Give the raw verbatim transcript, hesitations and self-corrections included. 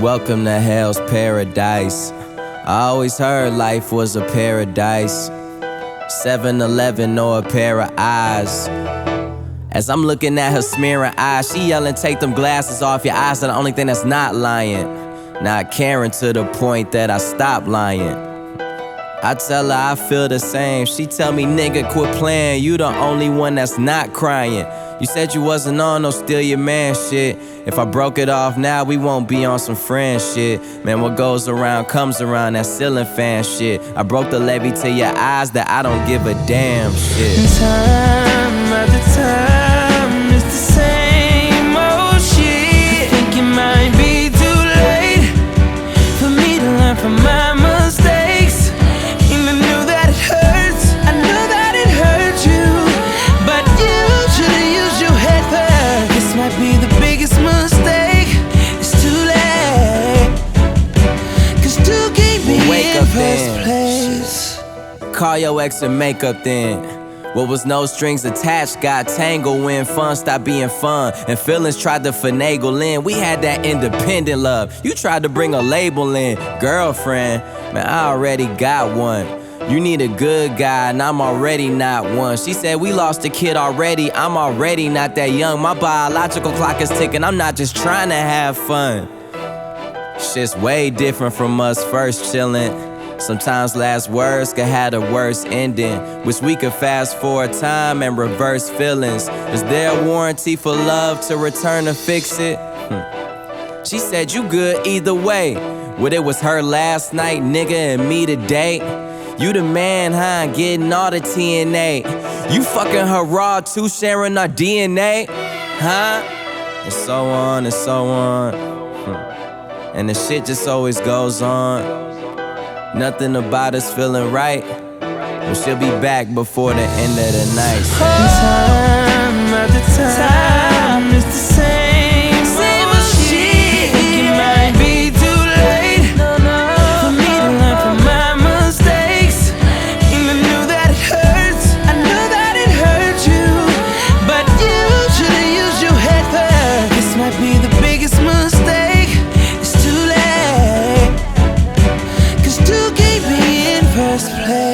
Welcome to hell's paradise. I always heard life was a paradise. seven eleven or a pair of eyes. As I'm looking at her smearing eyes, she yelling, take them glasses off your eyes. Are the only thing that's not lying. Not caring to the point that I stop lying. I tell her I feel the same. She tell me, nigga, quit playing. You the only one that's not crying. You said you wasn't on no steal your man shit. If I broke it off now, we won't be on some friend shit. Man, what goes around comes around, that ceiling fan shit. I broke the levee to your eyes that I don't give a damn shit. Time after time, it's the same old shit. I think it might be too late for me to learn from my mistakes. And I knew that it hurts, I knew that it hurt you, but you should've used your head first. This might be the biggest mistake. It's too late, cause two can't be Wake in up first then. place. Call your ex and make up then. What was no strings attached got tangled when fun stopped being fun and feelings tried to finagle in. We had that independent love. You tried to bring a label in. Girlfriend, man, I already got one. You need a good guy and I'm already not one. She said we lost a kid already. I'm already not that young. My biological clock is ticking. I'm not just trying to have fun. Shit's way different from us first chillin'. Sometimes last words could have the worst ending. Wish we could fast forward time and reverse feelings. Is there a warranty for love to return to fix it? Hmm. She said you good either way. Well, it was her last night, nigga, and me today. You the man, huh? Getting all the T N A. You fucking her raw too, sharing our D N A, huh? And so on and so on. Hmm. And the shit just always goes on. Nothing about us feeling right, but she'll be back before the end of the night. Time after time, it's the same, same old shit. It might be too late for me to learn from my mistakes. And I knew that it hurts, I knew that it hurt you, but you should've used your head first. This might be the biggest mistake. It's too late, cause two can't be in first place.